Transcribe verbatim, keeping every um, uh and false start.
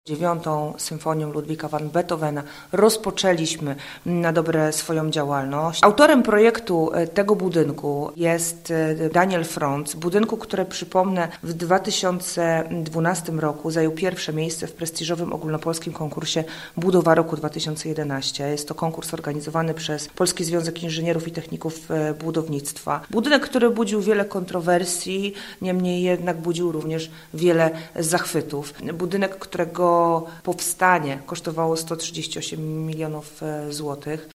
Dziewiątą symfonią Ludwika van Beethovena rozpoczęliśmy na dobre swoją działalność. Autorem projektu tego budynku jest Daniel Frąc, budynku, które przypomnę w dwa tysiące dwunastym roku zajął pierwsze miejsce w prestiżowym ogólnopolskim konkursie Budowa Roku dwa tysiące jedenaście. Jest to konkurs organizowany przez Polski Związek Inżynierów i Techników Budownictwa. Budynek, który budził wiele kontrowersji, niemniej jednak budził również wiele zachwytów. Budynek, którego powstanie kosztowało sto trzydzieści osiem milionów złotych.